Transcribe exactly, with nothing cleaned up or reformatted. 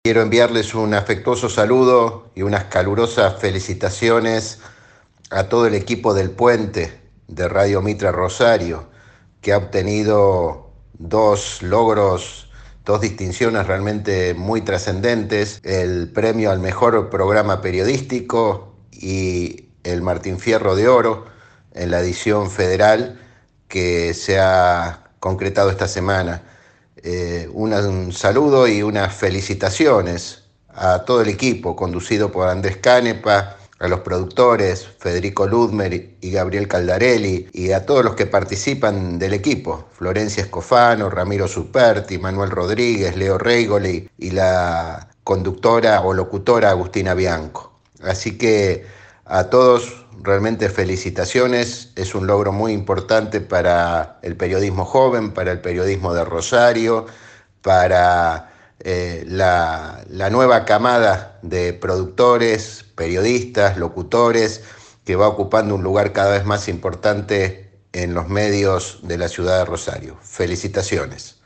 Quiero enviarles un afectuoso saludo y unas calurosas felicitaciones a todo el equipo del Puente de Radio Mitra Rosario, que ha obtenido dos logros, dos distinciones realmente muy trascendentes: el premio al mejor programa periodístico y el Martín Fierro de Oro en la edición federal que se ha concretado esta semana. Eh, una, un saludo y unas felicitaciones a todo el equipo conducido por Andrés Canepa, a los productores Federico Ludmer y Gabriel Caldarelli, y a todos los que participan del equipo: Florencia Escofano, Ramiro Superti, Manuel Rodríguez, Leo Reigoli y la conductora o locutora Agustina Bianco. Así que a todos realmente felicitaciones. Es un logro muy importante para el periodismo joven, para el periodismo de Rosario, para eh, la, la nueva camada de productores, periodistas, locutores, que va ocupando un lugar cada vez más importante en los medios de la ciudad de Rosario. Felicitaciones.